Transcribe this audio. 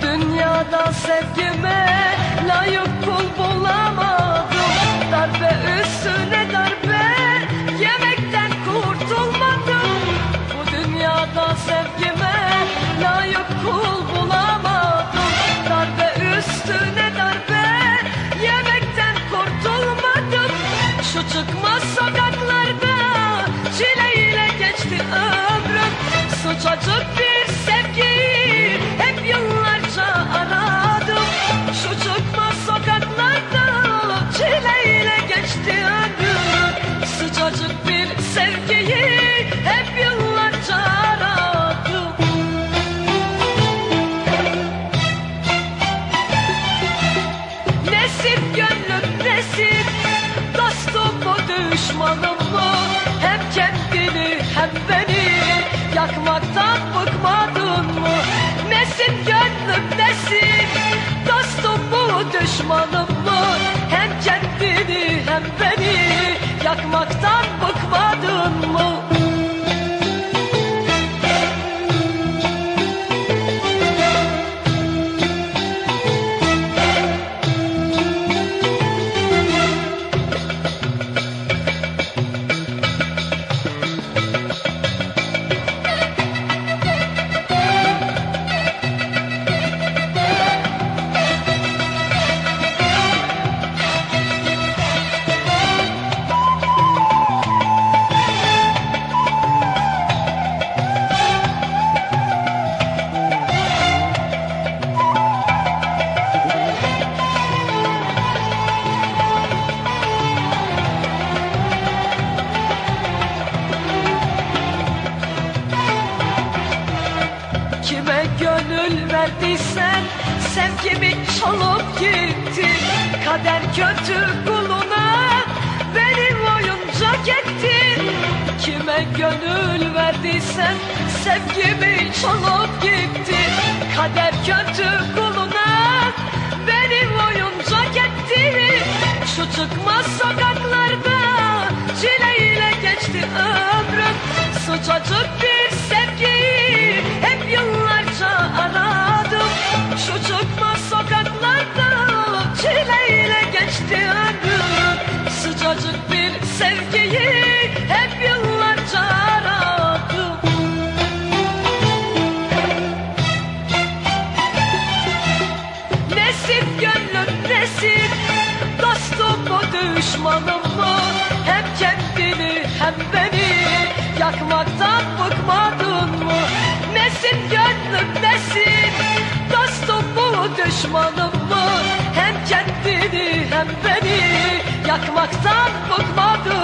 Dünyada sevgime layık kul bulamadım. Darbe üstüne darbe yemekten kurtulmadım. Bu dünyada sevgime layık kul bulamadım. Darbe üstüne darbe yemekten kurtulmadım. Şu çıkmaz sokaklarda çileyle geçti ömrüm. Sıcacık bir sevgiyi hep yıllarca aradım. Şu çıkmaz sokaklarda çileyle geçti ömrüm. Sıcacık bir sevgiyi hep yıllarca aradım. Nesip gönlüm nesip, dostum mu düşmanım mı? Hem kendini hem beni yakmaktan bıkmadın mı? Nesin gönlüm nesin, dostum mu düşmanım mı? Hem kendini hem beni yakmaktan bıkmadın mı? Kime gönül verdiysen sevgimi çalıp gittin. Kader kötü kuluna benim oyuncak ettin. Kime gönül verdiysen sevgimi çalıp gittin. Kader kötü kuluna benim oyuncak ettin. Şu çıkmaz sokaklarda çileyle geçti ömrüm. Sıcacık bir sevgiyi hep yıllarca aradım. Şu çıkmaz sokaklarda çileyle geçti ömrüm. Sıcacık bir sevgiyi hep yıllarca aradım. Nesip gönlüm nesip, dostum mu düşmanım mı? Hem kendini hem beni yakmaktan bıkmadın mı? Nesin gönlüm nesin, dostum mu düşmanım mı? Hem kendini hem beni yakmaktan bıkmadın